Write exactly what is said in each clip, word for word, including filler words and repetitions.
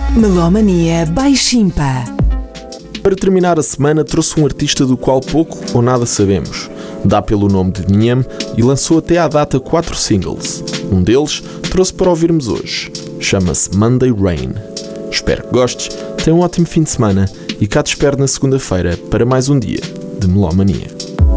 Melomania by Shimpa. Para terminar a semana, trouxe um artista do qual pouco ou nada sabemos. Dá pelo nome de Nham e lançou até à data quatro singles. Um deles trouxe para ouvirmos hoje. Chama-se Monday Rain. Espero que gostes, tenha um ótimo fim de semana e cá te espero na segunda-feira para mais um dia de Melomania.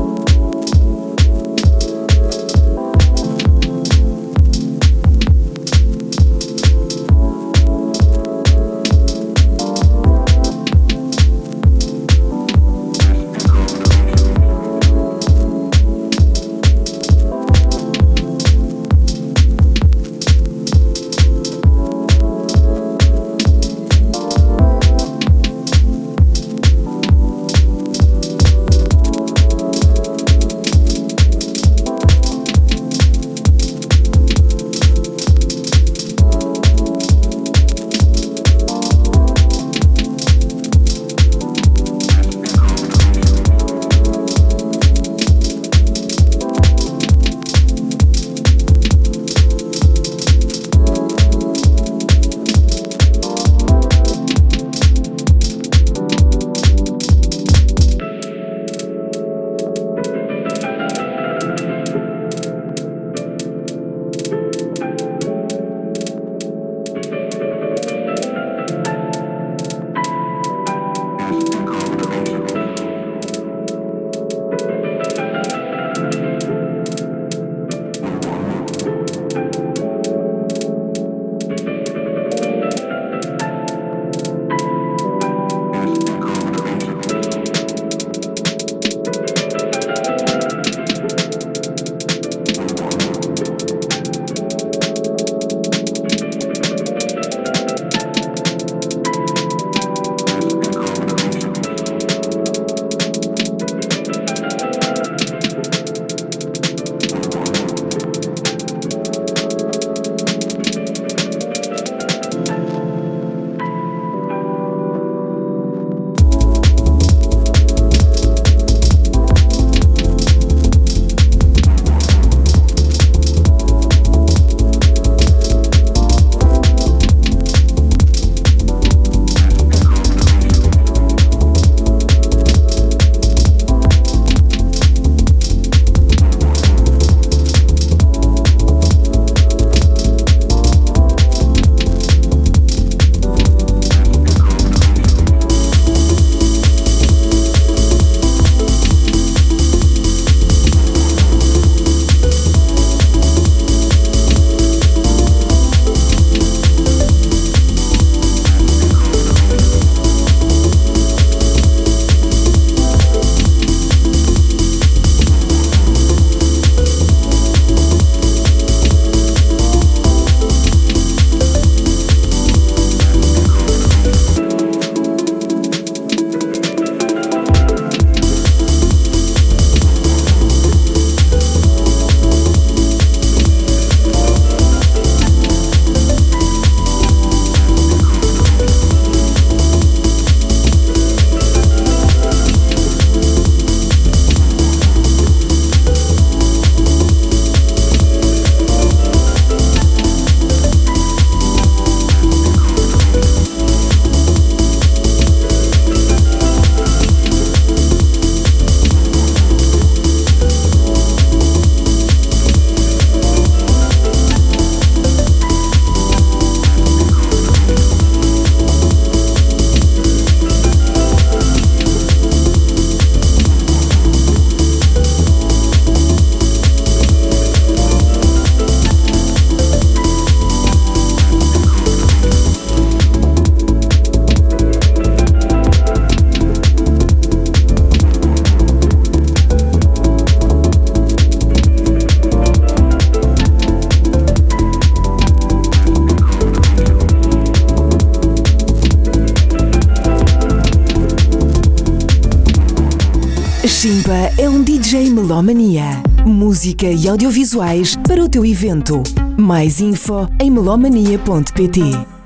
Shimpa é um D J Melomania. Música e audiovisuais para o teu evento. Mais info em melomania ponto pt.